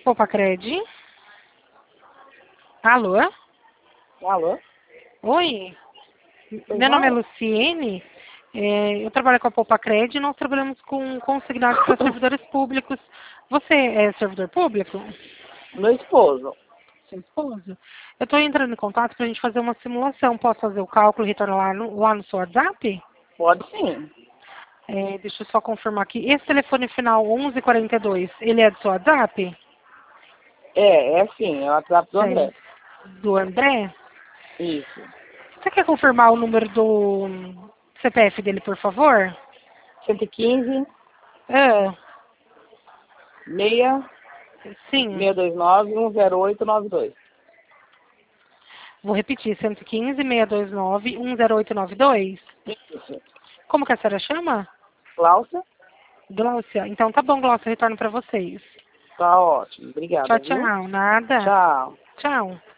Opa, Cred. Alô? Alô? Oi? Pois Meu nome é não? Luciene. Eu trabalho com a Poupa Cred e nós trabalhamos com consignados para servidores públicos. Você é servidor público? Meu esposo. Seu esposo? Eu estou entrando em contato para a gente fazer uma simulação. Posso fazer o cálculo e retornar lá no seu WhatsApp? Pode sim. Deixa eu só confirmar aqui. Esse telefone final 1142, ele é do seu WhatsApp? É sim, é o WhatsApp do Sei. André. Do André? Isso. Você quer confirmar o número do CPF dele, por favor? 115 Ah, 6 sim. 629 10892. Vou repetir, 115-629-10892. Isso. Como que a senhora chama? Cláudia? Gláucia. Então tá bom, Gláucia, retorno para vocês. Tá ótimo. Tchau, Obrigada, viu? tchau. Nada. Tchau. Tchau.